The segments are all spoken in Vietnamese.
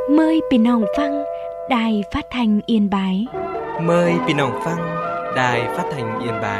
Mờiพี่น้องฟังđài phát thanh Yên Bái. Mời พี่น้องฟัง Đài Phát thanh Yên Bái.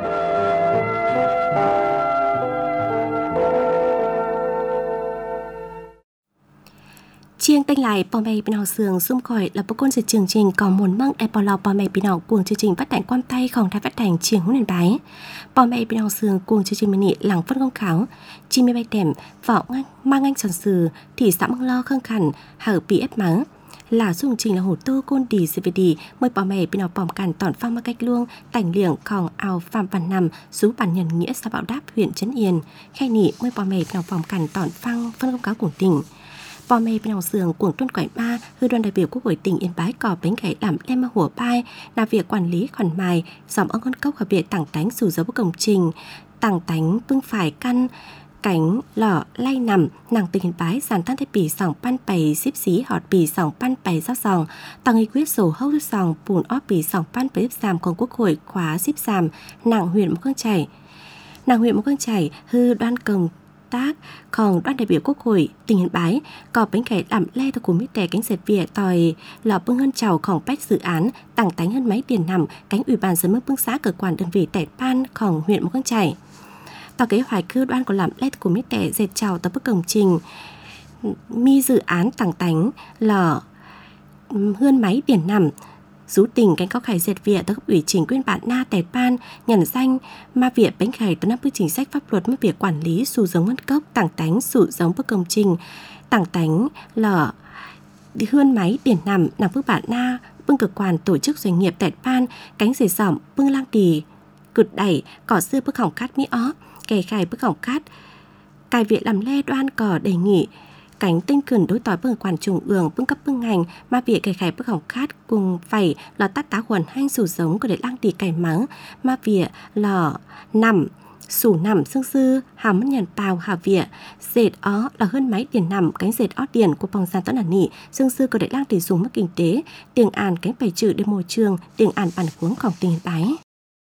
Chiêng tênh lại bò mày bên họ sườn xung khỏi là bộ côn sự chương trình có muốn măng đại bò lò bò mày bên họ cuồng chương trình phát thanh quan tayของđài phát thanh chiêng hướng Yên Bái. Bò mày bên họ sườn cuồng chương trình mình nị lẳng phân công khảo chi mê bay tèm vỏ ngang mang anh tròn sừ thì xã măng lo khăng khẩn hở bị ép mắng là dùng trình là hồ tô côn đi cvd mời bò mày bên họ bòm cản tỏn phang mang cách luông tảnh liệng khòng ao phạm văn nằm rú bản nhân nghĩa xã bảo đáp huyện Trấn Yên khay nị mời bò mày bên họ bòm cản tỏn phang phân công cáo cùng tỉnh. Bò mê bên lòng sườn cuồng tuân quải ba hư đoàn đại biểu Quốc hội tỉnh Yên Bái cò bánh gãy làm lem mà hùa bai là việc quản lý khoản mài dòm ông con cốc hợp việc tảng tánh sử dấu công trình tảng tánh bưng phải căn cánh lọ lay nằm nàng tỉnh Yên Bái giàn tăng thiết bị sòng pan bày xíp xí họt bì sòng pan bày giáo sòng tăng nghị quyết sổ hâu sòng bùn óp bì sòng pan bày xàmของQuốc hội khóa xíp xàm nàng huyện một con chảy hư đoan công tác còn đoàn đại biểu Quốc hội tỉnh Yên Bái có bánh cải làm le theo của mít tè cánh dệt vỉa tòi lò bưng hơn chàoของbách dự án tặng tánh hơn máy tiền nằm cánh ủy ban dân mức bưng xã cơ quan đơn vị tẻ banของhuyện một con chảy tàu kế hoạch cư đoàn có làm le của mít tè dệt chào tập bức công trình mi dự án tặng tánh lò hơn máy tiền nằm rú tình cánh có khải dệt vỉa tới cấp ủy chính quyền bản na tẻ ban nhận danh ma vỉa bánh khải tới năm bước chính sách pháp luật mất việc quản lý sử giống ngân cốc tặng tánh sử giống bức công trình tặng tánh lở hơn máy điển nằm bước bản na bưng cơ quan tổ chức doanh nghiệp tẻ ban cánh dệt sỏm bưng lang tì cụt đẩy cỏ xưa bức hỏng cát mỹ ó kè khải bức hỏng cát cài viện làm le đoan cỏ đề nghị cánh tinh cường đối tỏi bưng quản trung ương bưng cấp bưng ngành mà việc cày khải bức hỏng khát cùng phải là tắt tá quần hanh sủ giống của để lang tì cày mắng mà việc là nằm sủ nằm xương sư hàm mất nhận bào hà việc dệt ó là hơn máy tiền nằm cánh dệt ó tiền của bóng gian tấn ẩn nị xương sư của để lang tì dùng mất kinh tế tiền àn cánh bày trừ để môi trường tiền àn bản cuốngของtỉnh Yên Bái.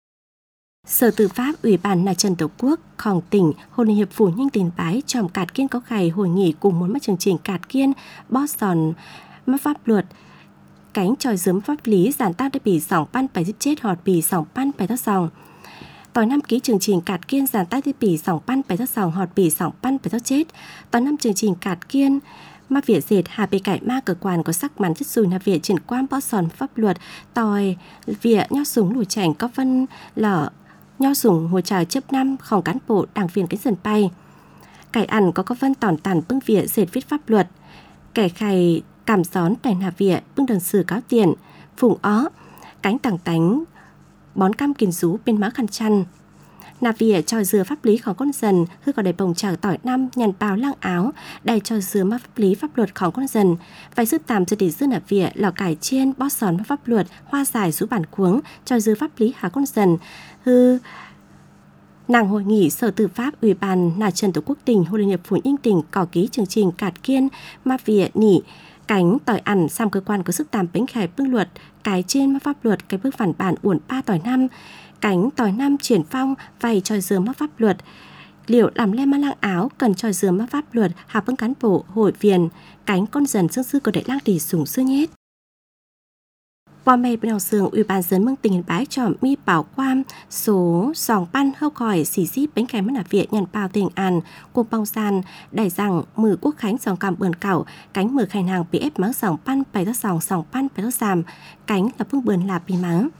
Sở Tư pháp Ủy ban Mặt trận Tổ quốcของtỉnh Hội Liên hiệp Phụ Nhân tỉnh Bái tròm cạt kiên có khải hội nghị cùng muốn mắt chương trình cạt kiên bót sòn mắt pháp luật cánh tròi dướm pháp lý giản tác để bị sòng pan phải giết chết hoặc bị sòng pan phải thất sòng tỏi năm ký chương trình cạt kiên giản tác để bị sòng pan phải thất sòng hoặc bị sòng pan phải thất chết tỏi năm chương trình cạt kiên mà việc dệt hà bề cải ma cơ quan có sắc mắn chất xùi là việc triển quan bót sòn pháp luật tỏi việc nho súng lùi chảnh có phân lở nho sủng hồi chào chấp nămของcán bộ đảng viên cái dần bay cải ăn có phân tòn tàn bưng vỉa dệt viết pháp luật kẻ khay cảm gión tài nà vỉa bưng đần sử cáo tiền phùng ó cánh tảng tánh bón cam kiền rú bên má khăn chăn nà vỉa tròi dừa pháp lýของcon dần hư có đầy bồng chào tỏi năm nhằn bào lang áo đầy tròi dừa má pháp lý pháp luậtของcon dần phải sức tạm cho để dưa nà vỉa lò cải chiên bót sòn má pháp luật hoa dài rú bản cuống tròi dừa pháp lý hà con dần hư nàng hội nghị Sở Tư pháp Ủy ban Mặt trận Tổ quốc tỉnh Hội Liên hiệp Phụ Nhân tỉnh có ký chương trình cạt kiên ma vỉa nỉ cánh tỏi ẩn sam cơ quan có sức tạm bánh khải bưng luật cái trên ma pháp luật cái bước phản bản uổng ba tỏi năm cánh tỏi năm triển phong vay tròi dừa ma pháp luật liệu làm lem ma lang áo cần tròi dừa ma pháp luật hạ bưng cán bộ hội viên cánh con dần xương sư của đại lang tỷ sủng sư nhét. Bò mày bên đầu sườn Ủy ban dân mương tỉnh Yên Bái chọn mi bảo quan số sòng pan hâu còi xì xíp bánh kèm mất là viện nhận bao tiền ăn cùng bong san đẩy rằng mử quốc khánh sòng cằm bườn cẩu cánh mử khai nàng bị ép mắng sòng pan bày đó sòng pan bày đó sàm cánh là phương bườn là bị mắng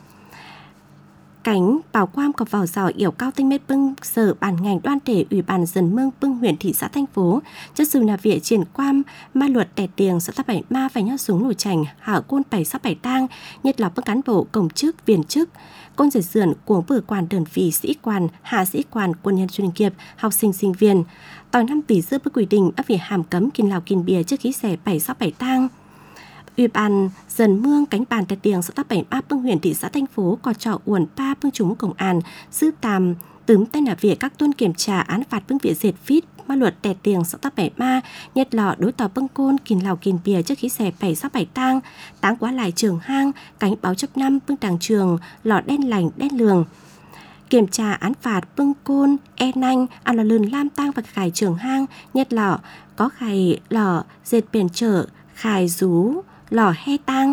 cánh bảo quan có vào giỏi yểu cao tinh mét bưng sở bản ngành đoan thể Ủy ban dân mương bưng huyện thị xã thành phố chất dù là viện triển quan ma luật đẻ tiền xã bảy ma phải nhót súng nổi chảnh hảo côn bảy sắp bảy tang nhất là các cán bộ công chức viên chức côn dệt sườn của vừa quan đơn vị sĩ quan hạ sĩ quan quân nhân chuyên nghiệp học sinh sinh viên tỏi năm tỷ dưa với quy định áp việc hàm cấm kiên lào kiên bia trước khí xẻ bảy sắp bảy tang. Ủy ban dần mương cánh bàn tại tiền xã bảy ba bưng huyện thị xã thành phố có trọ uẩn ba bưng chúng công an giữ tàm tướm tên là việc các tuân kiểm tra án phạt bưng viện dệt phít ma luật tè tiền xã bảy ma nhất lọ đối tỏ bưng côn kiên lào kiên bia trước khí xẻ bảy sắp bảy tang táng quá lại trường hang cánh báo chấp năm bưng đàng trường lọ đen lành đen lường kiểm tra án phạt bưng côn nanh ăn lò lươn lam tang và khải trường hang nhất lọ có khải lọ dệt bền trở khải rú lò he tang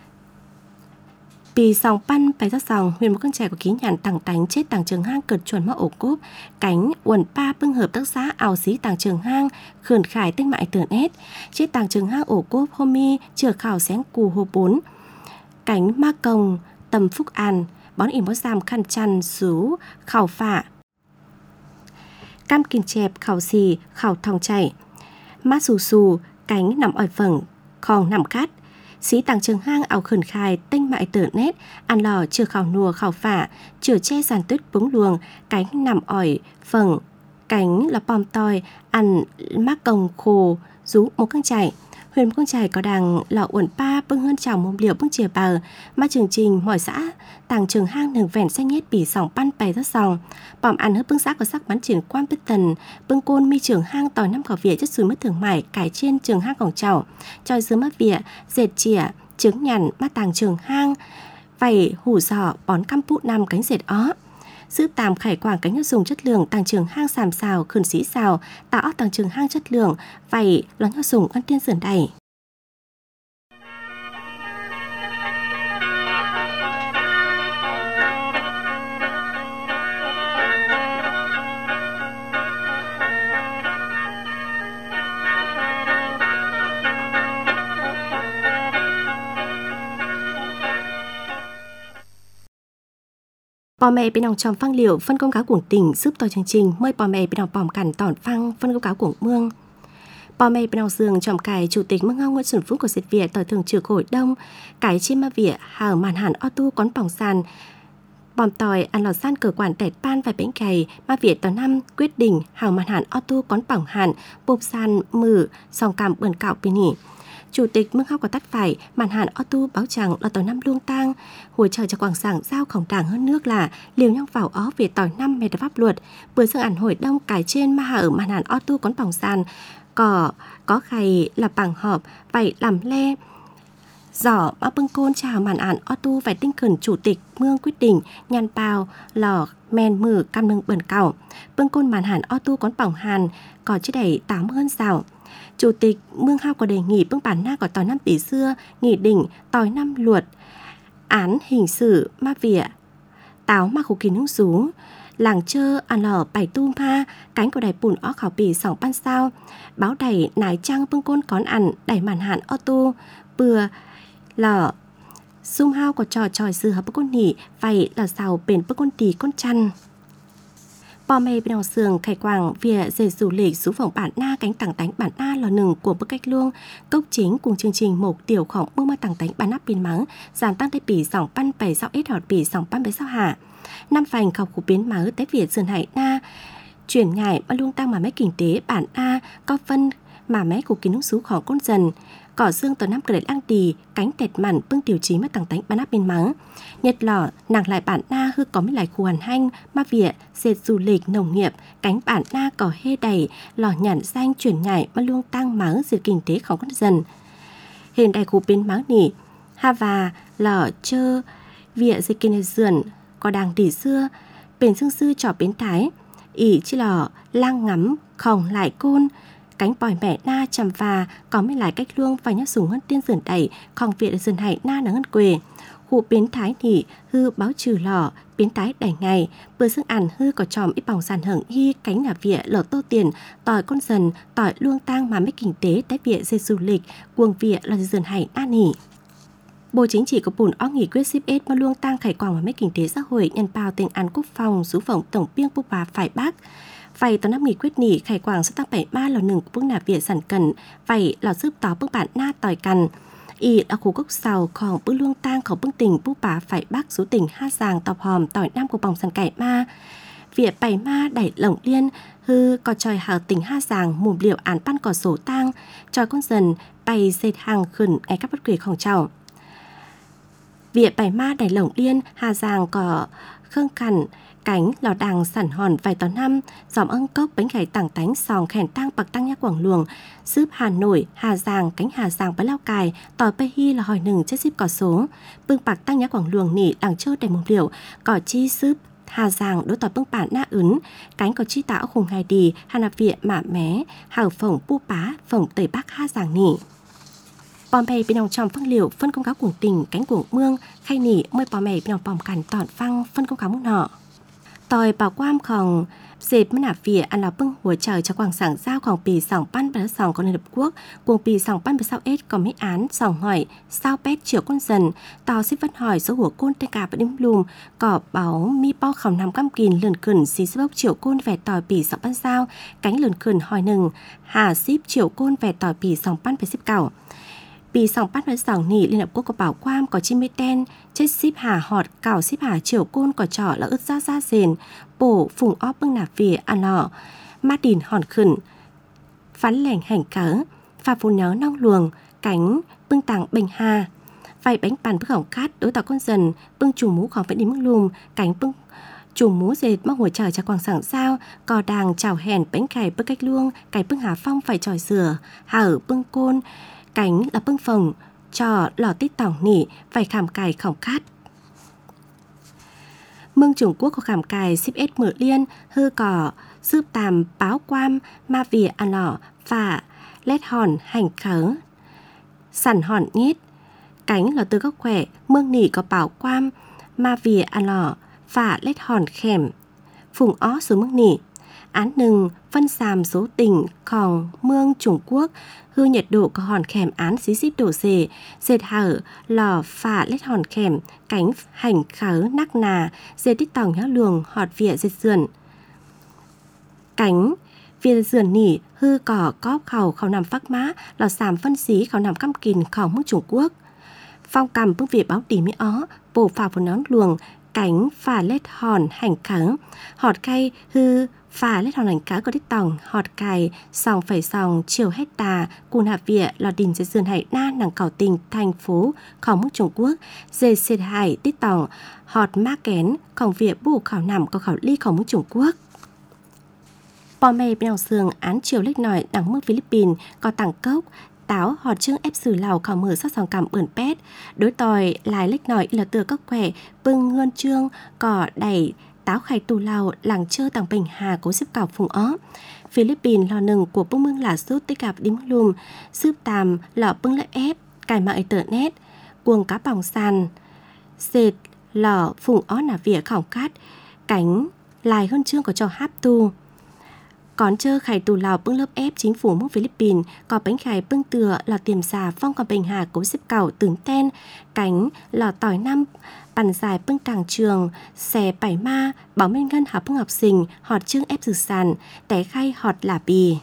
Pì sòng pan bài ra sòng huyền một con trẻ của ký nhàn tàng tánh chết tàng trường hang cật chuẩn mạo ổ cốp cánh uẩn pa bưng hợp tác xã ảo xí tàng trường hang khẩn khải tinh mại tưởng ét chết tàng trường hang ổ cốp hôm mi chừa khảo xén cù hồ 4 cánh ma cồng tầm phúc an bón ỉm bó giam khăn chăn rú khảo phạ cam kìn chẹp khảo xì khảo thòng chảy mát xù xù cánh nằm ỏi phẳng khòng nằm cát sĩ tàng trường hang ảo khẩn khai tinh mại tử nét ăn lò chừa khảo nùa khảo phả chừa che sàn tuyết búng luồng cánh nằm ỏi phẳng cánh là pom toi ăn mát cồng khô rú một căng chảy huyền một con trai có đằng lọ uẩn pa bưng hơn chào mông liệu bưng chìa bờ mà chương trình mọi xã tàng trường hang nừng vẹn xanh nhét bỉ sòng pan bày rất sòng bỏm ăn hớp bưng xã có sắc bắn triển quan bít tần bưng côn mi trường hang tỏi năm cỏ vỉa chất sùi mất thường mải cải trên trường hang cổng chảo tròi dứa mất vỉa dệt chỉa trứng nhằn mắt tàng trường hang vảy hủ giỏ bón căm pụ năm cánh dệt ó giữ tàm khải quảng cánh nhựa dùng chất lượng tàng trường hang sàm xào khẩn sĩ xào tạo tàng trường hang chất lượng vảy lón nhựa dùng ăn tiên sườn đầy Bò mẹ bên đồng tròm phăng liệu phân công cáo cuồng tỉnh giúp tòa chương trình mời bò mẹ bên đồng bòm cản tỏn phăng phân công cáo cuồng mương. Bò mẹ bên đồng giường tròm cài chủ tịch mương ngao Nguyễn Xuân Phúc của Diệt Việt tòa thường trực hội đông cái chim ma vỉa hào màn hàn ô tu quán bỏng sàn bòm tòi ăn lò san cờ quản tẹt pan vài bánh cày ma vỉa tòa năm quyết định hào màn hàn ô tu quán bỏng hàn bộp sàn mử sòng cằm bẩn cạo bên nỉ. Chủ tịch mương hao có tắt phải màn hạn ô tu báo chẳng là tỏi năm luông tang hồi trời cho quảng sảng giao khổng đảng hơn nước là liều nhau vào ó về tỏi năm mẹ pháp luật vừa dương ảnh hồi đông cải trên ma hà ở màn hạn ô tu quán bỏng sàn có khay là bằng họp vậy làm le giỏ mà bưng côn chào màn hạn ô tu phải tinh khẩn chủ tịch mương quyết định nhàn bào lò men mử cam nâng bẩn cào bưng côn màn hạn ô tu quán bỏng hàn có chứ đẩy 8 hơn rào. Chủ tịch mương hao có đề nghị bưng bản na của tỏi năm tỷ xưa nghị định tỏi năm luật án hình sự ma vỉa táo ma khổ kỳ nướng rú làng chơ ăn lò bảy tu ma cánh của đài bùn ó khảo bì sòng pan sao báo đẩy nái trăng bưng côn cón ăn đẩy màn hạn ô tô bừa lò sung hao có trò tròi dư hợp bưng côn nỉ vậy là xào bền bưng côn tì côn chăn. Bò mê bên đầu sườn khải quảng vỉa dề du lịch xuống phòng bản na cánh tảng tánh bản na lò nừng của bức cách luông cốc chính cùng chương trình một tiểu khổng mương ma tảng tánh bản nắp biến mắng giảm tăng tay bỉ dòng pan bảy sao ít họt bỉ dòng pan bảy sao hả năm phành khảo khu biến máu tế việt sườn hải na chuyển nhảy mà luông tăng mà mấy kinh tế bản na có phân mà mấy của kín nung xú khó con dần cỏ xương tờ năm cờ lang tì cánh tẹt mặn bưng tiểu chí mà tảng tánh bán áp bên mắng nhật lỏ nàng lại bản na hư có mấy lại khu hàn hanh ma vỉa dệt du lịch nông nghiệp cánh bản na cỏ hê đầy lò nhản xanh chuyển nhảy mà luông tăng mắng diệt kinh tế khó con dần hiện đại khu bên mắng nỉ ha và lò chơ vỉa dệt kinh dườn có đàng đỉ xưa bền xương sư trò bến thái ỉ chi lò lang ngắm khòng lại côn cánh bòi mẹ na chầm và có mấy lại cách luông và nhắc sùng hơn tiên dườn đẩy khòng viện dườn hải na nắng hơn quê khu biến thái nỉ hư báo trừ lò biến thái đẩy ngày bữa dương ăn hư có tròm ít bỏng sàn hưởng hy cánh nhà vỉa lở tô tiền tỏi con dần tỏi luông tang mà mấy kinh tế tái vỉa dây du lịch cuồng vỉa là dườn hải na nỉ. Bộ Chính trị của bùn ó nghị quyết ship ết mà luông tang khải quảng và mấy kinh tế xã hội nhân bào tình an quốc phòng sú phòng tổng biên búp bà phải bác vậy tao năm nghị quyết nỉ khải quảng sẽ tăng 73 lò nừng của bức nạp vỉa sản cần vậy lò giúp tó bức bản na tỏi cằn y ở khu gốc sàoของbức luông tangของbức tỉnh búp bà phải bác số tỉnh ha giàng tọp hòm tỏi nam của bòng sản cải ma vỉa bảy ma đẩy lồng liên hư có tròi hào tỉnh ha giàng mùm liệu án pan cỏ sổ tang tròi con dần bày dệt hàng khẩn ngày các bất quỷของเจ้าvỉa bảy ma đẩy lồng liên hà giàng có khương khẩn cánh lò đàng sản hòn vài tón năm dòm ân cốc bánh gãy tảng tánh sòng khèn tang bạc tăng nhá quảng luồng sướp Hà Nội Hà Giang cánh Hà Giang với Lào Cai tỏi Pê Hi là hỏi nừng chất ship cỏ số bưng bạc tăng nhá quảng luồng nỉ đằng chơ đầy mông liệu cỏ chi sướp Hà Giang đối tỏi bưng bản na ấn cánh có chi tạo khùng ngày đi Hà Nạp Viện mạ mé hào phồng pu pá phồng tây bắc Hà Giang nỉ. Bò mày bên đồng tròm phân liệu phân công cáo cuồng tình cánh cuồng mương khay nỉ mời bò mày bên đồng bòm cản tọn phăng phân công cáo mông nọ tòi bảo quam khòng dệt mất nạp vỉa ăn là bưng hùa trời cho quảng sảng giaoของปี2022của Liên Hợp Quốc cuồngปี2021có mấy án sòng hỏi sao pet triệu con dần tò xích vấn hỏi số hùa côn tê cà và đinh lùm cỏ báo mi bao khòng nằm căm kìn lườn khẩn xí xích bốc triệu côn về tòiปี 2020cánh lườn khẩn hỏi nừng hà xíp triệu côn về tòiปี 2019ปี2022นี่ Liên Hợp Quốc có bảo quam có chim mê ten chết ship hà họt cào ship hà chiều côn có trọ là ướt ra ra rền bổ phùng óp bưng nạp vỉa ăn lọ ma đìn hòn khẩn phán lẻng hành cớ pha phù nhớ nong luồng cánh bưng tàng bình hà vài bánh bàn bức hỏng cát đối tỏ con dần bưng chủ mũ khỏi vẫn đi mức lùm cánh bưng chủ mũ dệt mắc hồi trời cho quảng sảng sao cò đàng chào hèn bánh cày bưng cách luông cày bưng hà phong phải tròi sửa hà ở bưng côn cánh là bưng phồng trò lò tít tỏng nỉ phải khảm cài khổng cát mương Trung Quốc có khảm cài ship s mở liên hư cỏ sướp tàm báo quam ma vỉa ăn lỏ phả lét hòn hành khớ sẵn hòn nhít cánh là từ góc khỏe mương nỉ có bảo quam ma vỉa ăn lỏ phả lét hòn khèm phùng ó xuống mương nỉ án nừng phân xàm số tỉnh khòng mương Trung Quốc hư nhiệt độ có hòn khèm án xí xít đổ dề dệt hở lò phả lết hòn khèm cánh hành khớ nắc nà dệt tít tòng nhá luồng họt vỉa dệt sườn cánh vỉa sườn nỉ hư cỏ cóp khẩu khẩu nằm phác mã lò xàm phân xí khẩu nằm căm kìn khẩu mức Trung Quốc phong cầm bưng vỉa báo tỉ mỹ ó bổ phà của nón luồng cánh phà lết hòn hành khớ họt cây hư phà lết hòn hành cá có đích tòng họt cài sòng phải sòng chiều hecta cùn hạp vỉa lò đình dệt sườn hải na nàng cỏ tình thành phố khẩu mức Trung Quốc dệt sệt hải đích tòng họt ma kén khổng vỉa bù khảo nằm có khảo ly khẩu mức Trung Quốc bò mày bên đầu sườn án chiều lếch nòi đằng mức Philippines có tảng cốc táo họt chương ép xử lào khảo mở sát sòng cảm ẩn pét đối tòi lại lếch nòi là tựa các khỏe bưng ngân trương cỏ đẩy táo khai tù lào làng chơ tàng bình hà cố xếp cảo phùng ó Philippines lò nừng của bưng mương là sút tích cạp đím lùm sướp tàm lò bưng lợi ép cài mạng internet cuồng cá bỏng sàn dệt lò phùng ó nà vỉa khảo cát cánh lại hơn chương có cho háp tu còn chơ khải tù lào bưng lớp ép chính phủ mức Philippines có bánh khải bưng tựa lò tiềm xà phong còn bình hà cố xếp cảo tướng ten cánh lò tỏi năm bàn dài bưng tàng trường xè bảy ma bảo minh ngân học bưng học sinh họt chương ép dự sàn té khay họt là bì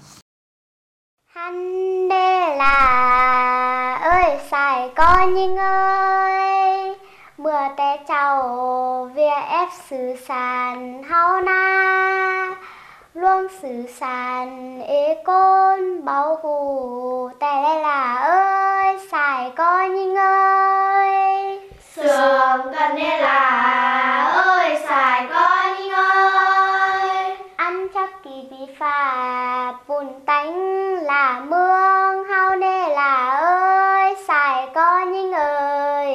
hắn đê là ơi xài con nhưng ơi mưa té chào vía ép xử sàn hao na luôn xử sàn ế côn bảo hù té là ơi xài con nhưng ơi sườn cần nê là ơi xài con nhưng ơi ăn chắc kỳ bị phà bùn tánh là mương hao nê là ơi xài con nhưng ơi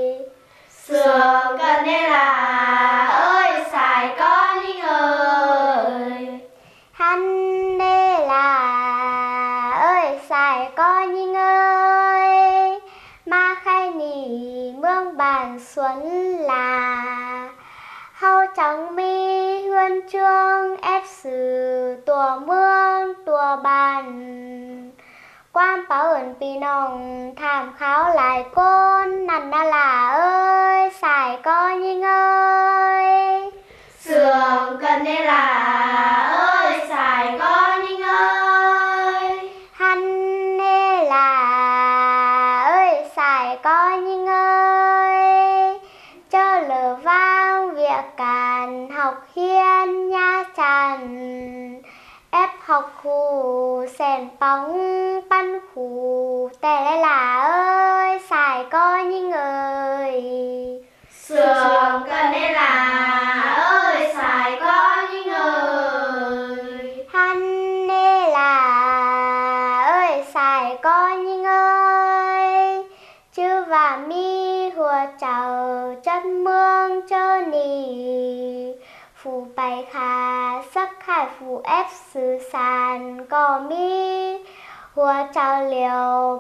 sườn cần nê là ơi xài con nhưng ơi hắn nê là ơi xài con nhưng ơi ma khai nỉ mương bàn xuân là hao trắng mi huân chương ép xử tùa mương tùa bàn quan bảo ẩn pì nòng tham kháo lại côn nằn na là ơi xài con nhưng ơi sườn cần nê là ơi xài con nhưng ơi hắn nê là ơi xài con nhưng ơi chơ lờ vang việc càn học hiên nha tràn ép học hù sèn bóng pan hù té là ơi xài con nhưng ơi sườn cần nê là ơi xài con nhưng ơi hắn nê là ơi xài con nhưng ơi chư và mi hùa chào chất mương chơ nì phù bày khả sắc khải phù ép xử sàn cò mi hùa chào liều búp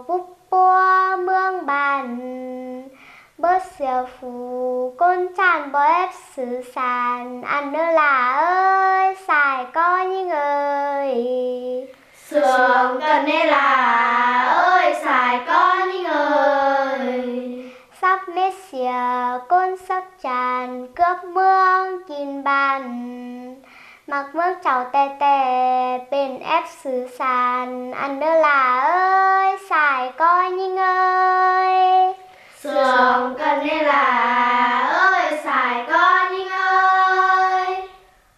bua mương bàn bớt xìa phù côn tràn bó ép xứ sàn ăn nữa là ơi xài có những ơi sườn cần nê là ơi xài có những ơi sắp mết xìa côn sắc tràn cướp mương kín bàn mặc mương chảo tè tè bên ép xứ sàn ăn nữa là ơi xài có những ơi sườn cần nê là ơi xài có những ơi.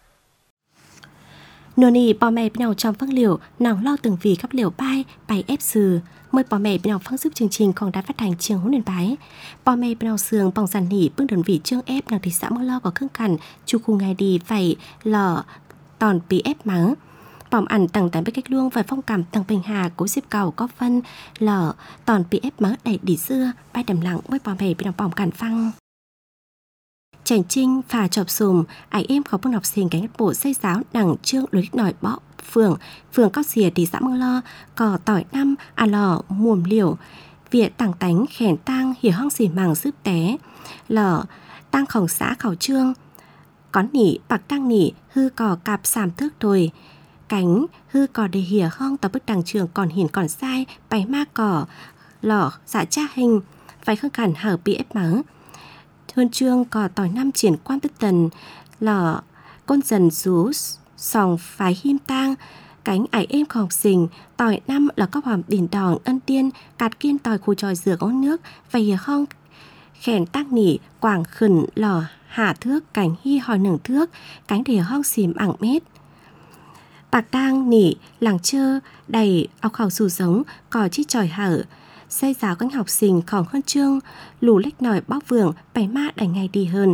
Nô nì bò mẹ bên nào trong phân liều nàng lo từng vì khắp liều bài ép sừ mời bò mẹ bên nào phân giúp chương trình còn đã phát hành trường huấn luyện bái bò mẹ bên nào sườn bằng giản nỉ bưng đơn vị chương ép nàng thị xã mơ lo có khương cảnh chu khu ngày đi phải lò tòn bị ép mắng bòm ảnh tầng tại bên cách luông và phong cảm tầng bình hà cố xếp cầu có phân lò tòn bị ép mắng đầy đi xưa bay đầm lặng với bò mẹ bên nào bòm cản phăng Trành Trinh phà chọc sùm, ảnh em có phương học sinh cánh bộ xây giáo đằng trương lối nổi bọ phường cao xìa thị xã Mơ Lo, cò tỏi năm, lò muồm liều, việc tàng tánh khẻn tang hiểu hong xì màng giúp té, lò tang khổng xã khảo trương, có nỉ bạc tăng nỉ hư cò cạp sàm thước rồi, cánh hư cò để hỉa hong tàu bức đằng trường còn hiển còn sai, bày ma cỏ, lò dạ cha hình, phải khương khẩn hở bị ép mắng. Huân chương có tỏi năm triển quan tức tần lò con dần rú sòng phái hiêm tang cánh ải êm của học sinh tỏi năm là các hoàng đỉnh đòn ân tiên cạt kiên tỏi khu tròi dừa ống nước và hiệp không khèn tác nỉ quảng khẩn lò hạ thước cánh hy hỏi nửng thước cánh để hong xìm ảng mét bạc tang nỉ làng chơ đầy ọc khảo dù giống cò chi tròi hở xây giáo các học sinhของHuân chương lù lách nổi bóc vườn bày ma đành ngày đi hơn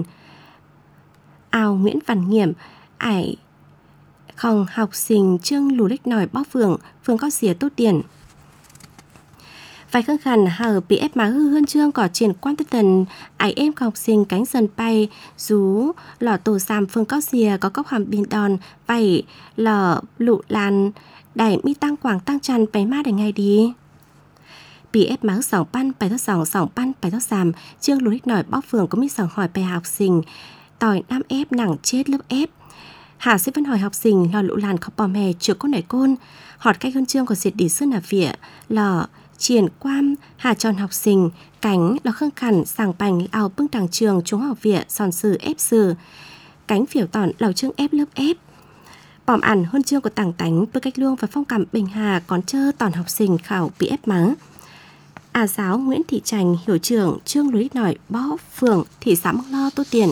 ao Nguyễn Văn Nghiệm ải không học sinh chương lù lách nổi bóc vườn phường có xỉa tốt tiền vài khăn khăn hở bị ép má hư Huân chương có triển quan tất tần ải em học sinh cánh dần bay rú lò tổ xàm phường có xỉa có cốc hàm bình đòn vầy lò lụ làn đẩy mi tăng quảng tăng tràn bày ma đành ngày đi bị ép máu sòng pan bài thốt sòng pan bài thốt sàm chương lối nổi bóc phường có mi sòng hỏi bài học sinh tỏi nam ép nặng chết lớp ép hà sẽ vẫn hỏi học sinh lò lụ làn khóc bò mè chưa có nảy côn họt cách Huân chương của diệt đi xuân ở vỉa lò triển quam hà tròn học sinh cánh lò khương khẩn sàng bành ao bưng đằng trường chúng học vỉa sòn sử ép sử cánh phiểu tòn lầu chương ép lớp ép bòm ảnh Huân chương của tàng tánh với cách luông và phong cảm bình hà còn chơ tòn học sinh khảo bị ép mắng giáo Nguyễn Thị Trành hiệu trưởng chương lối nổi bó phường thị xã Mơ Lo tốt tiền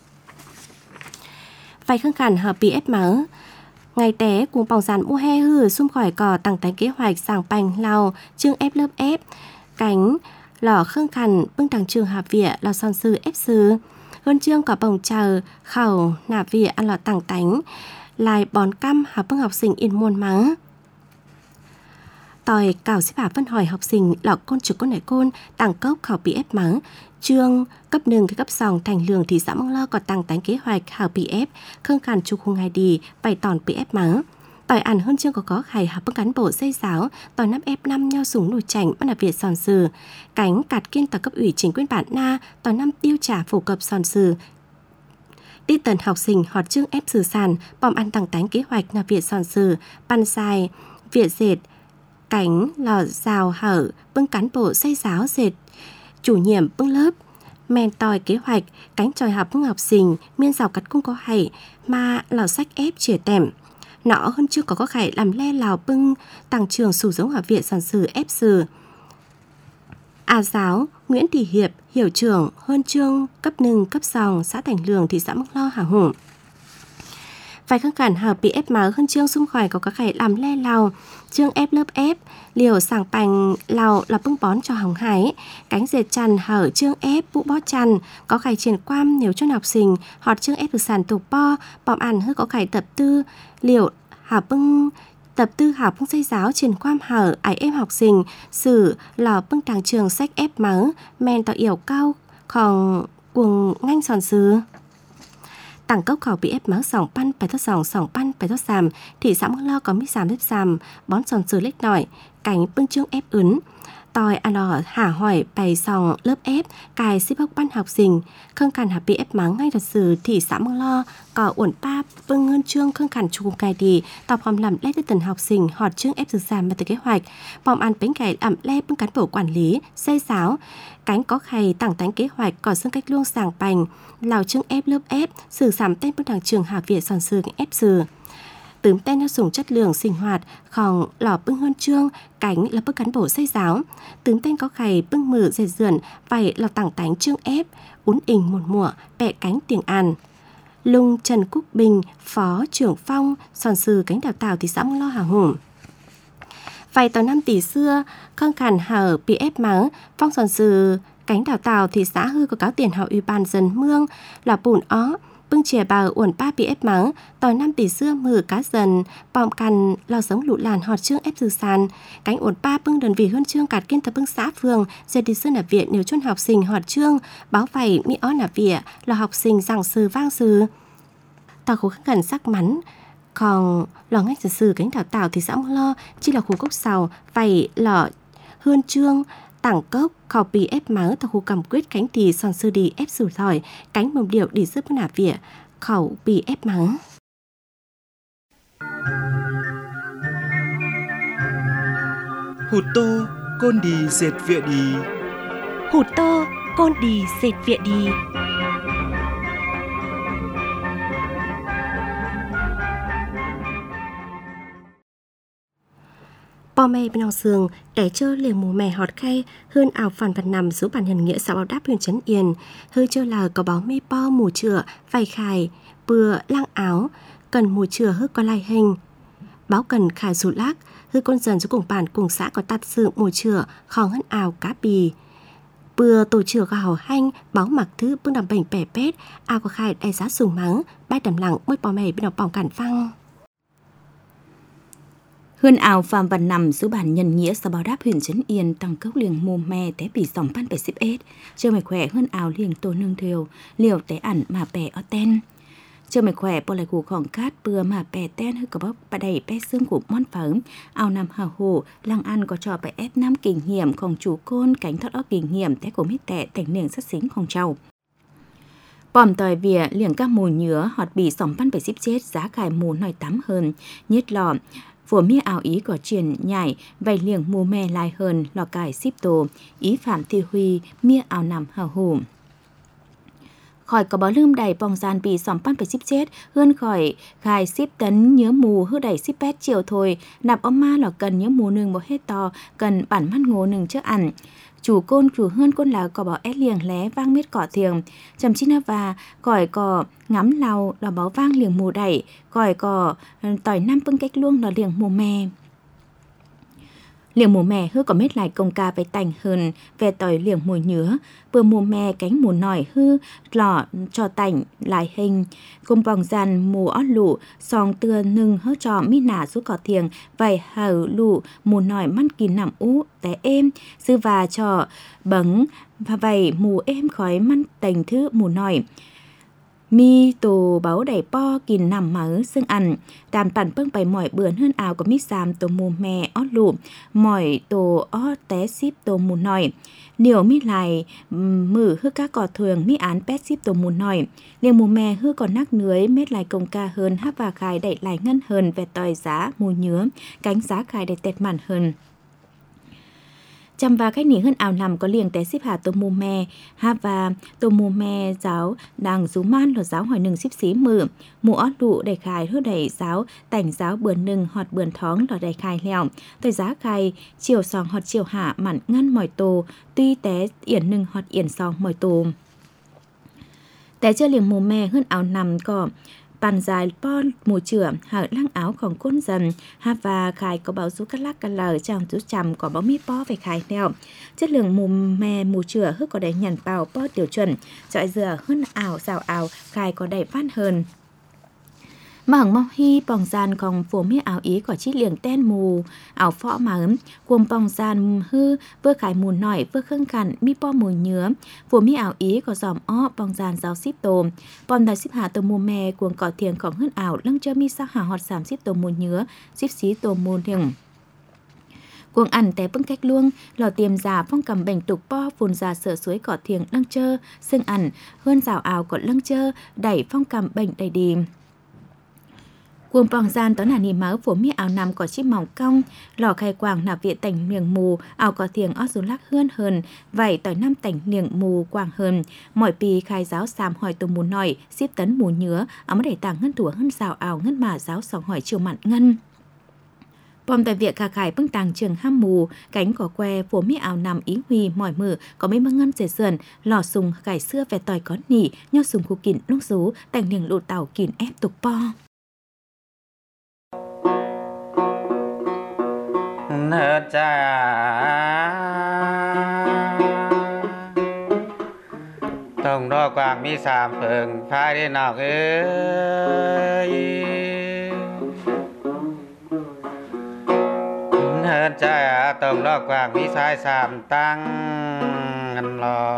vài khương khẩn hợp bị ép mắng ngày té cùng bỏng dàn mua he hư xung khỏi cò tăng tánh kế hoạch sàng bành lao chương ép lớp ép cánh lò khương khẩn bưng đằng trường hạ vỉa lò son sư ép sư Huân chương có bồng chờ khẩu nà vỉa ăn lò tăng tánh lại bón căm hạ bưng học sinh yên môn mắng tỏi cào xếp hạ phân hỏi học sinh lọ côn trực con nảy côn tăng cốc khảo bị ép mắng chương cấp 1 cái cấp sòng thành lường thị xã Mơ Lo có tăng tánh kế hoạch hảo bị ép khương khàn chu khung ngày đi bày tòn bị ép mắng tỏi ảnh Huân chương có khải hạ bưng cán bộ xây giáo tỏi năm ép 5 nho súng nổi chảnh bắt nạp việt sòn sừ cánh cạt kiên tỏi cấp ủy chính quyền bản na tỏi năm tiêu trả phổ cập sòn sừ đi tần học sinh họt chương ép sừ sàn bòm ăn tăng tánh kế hoạch nạp việt sòn sừ pan sai việt dệt cánh lò rào hở bưng cán bộ xây giáo dệt chủ nhiệm bưng lớp men tòi kế hoạch cánh tròi học bưng học sinh miên rào cắt cung có hảy mà lò sách ép chìa tèm nọ hơn chưa có khải làm le lào bưng tàng trường sủ giống học viện sản sử ép sử giáo Nguyễn Thị Hiệp hiệu trưởng Huân chương cấp 1 cấp sòng xã Thành Lường thị xã Mơ Lo Hà Hùng vài khương khẩn hợp bị ép máu Huân chương xung khỏi có các khải làm le lào chương ép lớp ép liều sàng bành lào là bưng bón cho hồng hải cánh dệt chăn hở chương ép bụ bó chăn có khải triển quam nếu cho học sinh họt chương ép được sàn tục bo bòm ăn hơi có khải tập tư liều hảo bưng tập tư hảo bưng xây giáo triển quam hở ải em học sinh sử lò bưng đàng trường sách ép máu men tỏ yểu cao còn cuồng nganh sòn sứ tặng cốc khảo bị ép máu sòng pan bài thất sòng pan phải rót sàm, thị xã Măng Lo có mít sàm bếp sàm, bón sòn sừ lếch nỏi, cánh bưng trương ép ướn. Tòi ăn lò hả hỏi bày sòng lớp ép, cài xếp hốc ban học sinh, khương cằn hạp bị ép mắng ngay thật sự thị xã Măng Lo, có uẩn pa bưng ngân trương khương cằn chung cài đi, tọp hòm làm lét tới từng học sinh, họt trương ép dự sàm mà từ kế hoạch, bòm ăn bánh cải ẩm le bưng cán bộ quản lý, xây giáo, cánh có khay tặng tánh kế hoạch, có xương cách luông sàng bành, lào trương ép lớp ép, sử sàm tên bưng đảng trường Hà Việt sòn sừ ép sừ. Tướm tên nó dùng chất lượng sinh hoạt, khòng lò bưng hơn trương, cánh là bức cán bộ xây giáo. Tướm tên có khay bưng mử dệt dườn, vậy là tặng tánh trương ép, uốn ình một mùa, bẹ cánh tiền ăn. Lung Trần Quốc Bình, phó trưởng phong, sòn sừ cánh đào tàu thị xã Măng Lo Hà Hùng. Vậy tàu 5 tỷ xưa, khăn khàn hở bị ép mắng, phong sòn sừ cánh đào tàu thị xã hư có cáo tiền họ ủy ban dân mương, là bùn ó, bưng chè bào uẩn pa bị ép mắng, tỏi 5 tỷ xưa mử cá dần, bòm cằn lo sống lụ làn họt trương ép dư sàn, cánh uẩn pa bưng đơn vị hơn trương cạt kiên tập bưng xã phường, dệt đi xưa nạp viện nếu chôn học sinh họt trương, báo vầy mỹ ó nạp viện là học sinh giảng sư vang sư. Tàu khổ khăn gần sắc mắn, còn lò ngách sử cánh đào tàu thì xã Măng Lo chỉ là khu cốc sào, vầy lọ hơn trương, tảng cốc, khảo bì ép mắng tàu khu cầm quyết cánh thì sòn sư đi ép sủi thỏi, cánh mầm điệu đi giúp nạp vỉa, khảo bì ép mắng. Hụt tô, côn đi dệt vịa đi. Hụt tô, côn đi dệt vịa đi. Bò mẹ bên sường để chơi liền mùa mè họt khay hơn ảo phản vật nằm giúp bản nhân nghĩa xã báo đáp huyện Trấn Yên hơi chơi là có báo mê po mù chửa vay khải bừa lang áo cần mù chửa hơi có lai hình báo cần khải rụt lác hơi con dần giúp cùng bản cùng xã có tạt sự mù chửa khó hân ảo cá bì bừa tổ chửa gào hanh báo mặc thứ bưng đầm bệnh bẻ pét ảo có khải đại giá sùng mắng bay đầm lặng mới bò mẹ bên đọc bỏng cản phăng. Hươn ảo Phạm Văn Nằm số bản nhân nghĩa xã báo đáp huyện Trấn Yên tăng cốc liền mù me té bị dòng pan bẻ xếp ết. Chờ mày khỏe hươn ảo liền tổ nương thiều, liều té ẩn mà bẻ ở ten. Chờ mày khỏe bỏ lại củ khỏng cát bừa mà bẻ ten hơi có bóc bà đầy bé xương của món phở. Ảo nằm hào hồ, lăng ăn có trò bẻ ép năm kinh nghiệmของchủ côn cánh thoát óc kinh nghiệm té của mít tệ thành nền sát xínhของtrầu. Bòm tòi vỉa liền các mù nhứa họt bị dòng pan bẻ xếp chết giá cài mù nói tắm hơn, nhất lọ. Vừa mía ảo ý có truyền nhảy, vầy liềng mù mè lai hơn, lò cải ship tổ, ý Phạm Thi Huy, mía ảo nằm hào hù. Khỏi có báo lươm đầy bong gian bị xóm pan phải ship chết, hơn khỏi khai ship tấn nhớ mù hư đẩy ship pet chiều thôi, nạp ôm ma lò cần nhớ mù nừng một hết to, cần bản mắt ngô nừng trước ăn. Chủ côn chủ hơn côn là có bảo ép liềng lé vang miết cỏ thiềng, chầm chi na và còi cò ngắm lau là báo vang liềng mù đẩy, còi cò tỏi năm bưng cách luông là liềng mù mè. Liềng mù mè hư có mết lại công ca về tành hơn về tỏi liềng mù nhứa, vừa mù mè cánh mù nỏi hư lọ cho tành lại hình cùng vòng dàn mù ót lụ song tưa nưng hớ trò mi nả xuống cỏ thiềng vầy hở lụ mù nỏi mắt kỳ nằm ú té êm sư và trò bấng và vầy mù êm khói mắt tành thứ mù nỏi. Mi tổ báo đẩy po kìn nằm mở xương ăn tàn bản bưng bày mỏi bươn hơn ảo có mít xàm tổ mù mè ót lụ mỏi tổ ót té ship tổ mù nỏi điều mi lại mử hư các cỏ thường mi án pet ship tổ mù nỏi liền mù mè hư còn nắc nưới mết lại công ca hơn hấp và khai đẩy lại ngân hơn về tòi giá mù nhứa cánh giá khai đẩy tẹt màn hơn. Chăm và khách nỉ hơn ảo nằm có liền té ship hạ tô mù mè ha và tô mù mè giáo đang rú man là giáo hỏi nừng ship xí mử mù ót lụ đầy khai hứa đầy giáo tảnh giáo bườn nừng họt bườn thóng là đầy khai lèo tôi giá khai chiều sòng họt chiều hạ mặn ngăn mỏi tô tuy té yển nừng họt yển sòng mỏi tô té chưa liền mù mè hơn ảo nằm có bàn dài po mùa chửa hở lăng áoของก้นdần ha và khai có báo số cắt lắc cắt lờ trong chú chằm có báo mi po về khai theo chất lượng mù mè mùa chửa hức có đầy nhằn bào po tiểu chuẩn chọi dừa hơn ảo rào ảo khai có đầy phát hơn มาหังมอฮีปองซานของโฟมีเอาอีก่อชิเลียงแต้นมูเอาเฟาะหมาควมปองซานฮือเพื่อขายมูลหน่อยเพื่อเครื่องกันมีป้อมูลเนื้อโฟมีเอาอีก่อสอมอ้อปองซาน20โตมปอมได้15ตัวมูแม่กวงก่อเทียงของเฮือนอ่าวเรื่องเจอมีสักหาฮอด30ตัวมูลเนื้อ14ตัวมูลเทียงกวงอันแต่เพิ่งแก๊กล่วงเราเตรียมจ่าป้องกำแบ่งตุกป้อฝุ่นจ่าเสือสวยกอดเทียงลังเจอซึ่งอันเฮือนสาวอ่าวกอดลังเจอได้ป้องกำแบ่งได้ดีกวงปองซานตอนนานีเมาฝนมีเอานำก่อชิมเมาก้องหล่อไข่กวางหนาเวียแต่งเมียงมูเอาก่อเทียงอ้อสุลักเฮือนเฮินไหวต่อยน้ำแต่งเนียงมูกวางเฮินหมอยปีไข่สาว3หอยตัวมูหน่อย10 ตนหมูเนื้อเอามาได้ต่างเงินถั่วเฮินสาวเอาเงินมาสาว2หอยเชียวมันเงินปอมแต่เวียขาขายเพิ่งต่างเชิงห้ามมูcảnhก่อแควฝนมีเอานำอีhuyหมอยมือก็ไม่มาเงินเสียเสื่อนหล่อซุงไก่เสื้อแฝดต่อยก้อนหนีย่อซุงคูกินลูกสูแต่งเนียงลูเต่ากินแอบตุกป้อเนื้อจ้าต้องรอกวางมี3เพิงพายได้นอกเอ้ยเนื้อจ้าต้องรอกวางมีสาย3ตั้งกันรอ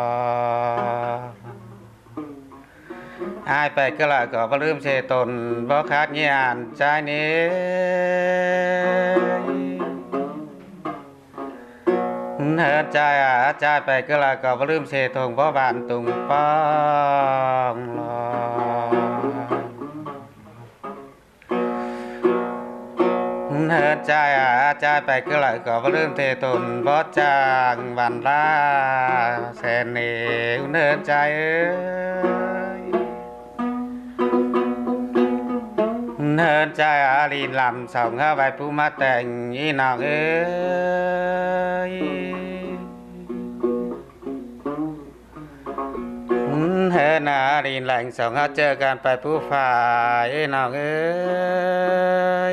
อายไปก็ละก็บ่ลืมเสตนบ่ขาดเงียนใจนี้เฮิดใจใจไปก็ละก็บ่ลืมเสทงบ่บานตุงป้องรอเฮิดใจใจไปก็ละก็บ่ลืมเทตนบ่จางวันลาแสนนี่เฮิดใจเฮิดใจลีนลำส่องเข้าไปผู้มาแต่งอีนอกเอ้ยเฮิดนาลีนแหล่งส่องเข้าเจอกันไปผู้ฝ่ายอีนอกเอ้ย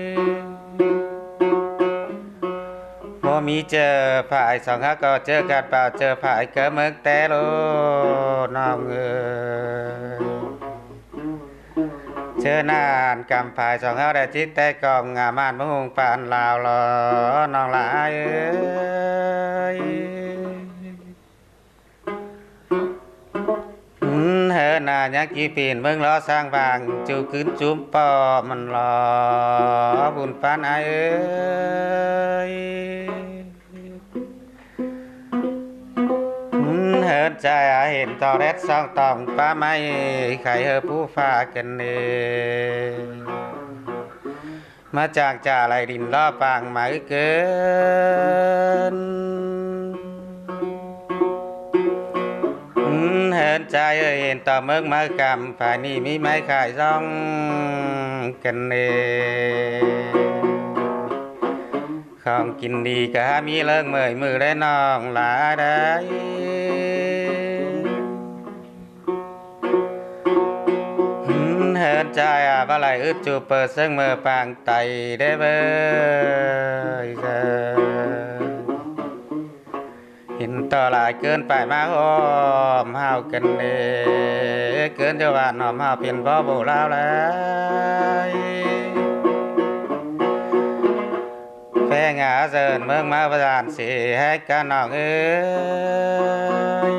พอมีเจอฝ่ายส่องเข้าก็เจอกันเปล่าเจอฝ่ายเกิดเมืองแต่โลนอกเอ้ยเชิญนานกำภายสองเขาได้จิตแต่กองงามานมะฮงปานลาวลอน้องหลายเอ้ยเฮินายักกี่ปีนเบิ่งล้อสร้างบางจูขึ้นจุ้มปอมันรอบุญปานเอ้ยเฮิดใจเห็นต่อแรดซองตองป้าไม้ไข่เฮอผู้ฟ้ากันเนมาจากจ่าไหลดินล่อปางหมายเกินเฮิดใจเห็นต่อเมืองมากำฝ่ายนี้มีไม้ขายซ่องกันเนของกินดีก็มีเลิกเมื่อยมือได้น้องหลาได้เฮิดใจบ่ไหลอึดจูเปิดเสียงมือปางไตได้เบ้ยเห็นต่อหลายเกินไปมาหอมเฮากันเด้เกินจะหวานหอมเฮาเป็นพ่อโบราณแล้วแป้งเสิร์นเมืองมาประทานสีให้กันน้องเอ้ย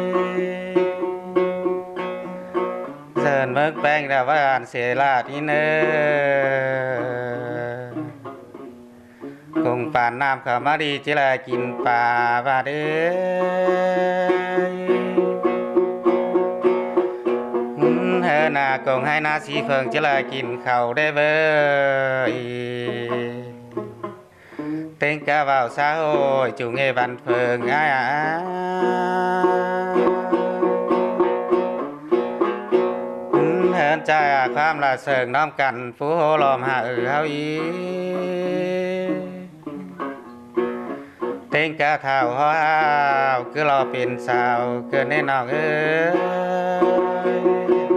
เสิร์นเมืองแป้งดาวประทานเสียลาที่เนื้อคงป่านน้ำเขามาดีจิลากินป่าบาดเอ้ยเฮนากงให้นาสีเพิงจิลากินเขาได้เบ้ยเต็งกะว่าวสาโหยจุงเอบันเพิงอ้ายเฮินใจความละเสิงน้อมกันฟูโหลอมหาเฮาอีเต็งกะเท่าฮาวคือรอเป็นสาวเกินแน่นอนเอ้ย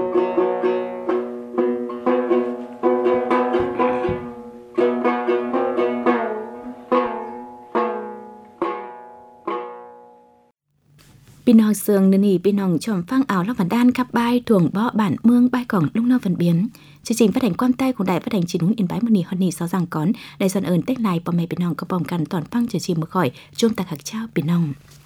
พี่นอเสืองนี่พี่น้องชมฟังเอาแล้วฝันด้านกับใบถ่วงเบาะบ้านเมืองใบของลุงนอฝันเบียนchương trình phát hành quan tayของđài phát hành truyền hình Yên Bái một nỉ hơn nỉ sáu rằng cón đại dân ơn tết này bọn mẹพี่น้องก็ป้องกันตอนฟังchương trìnhมาข่อยช่วงตาขักเช้าพี่น้อง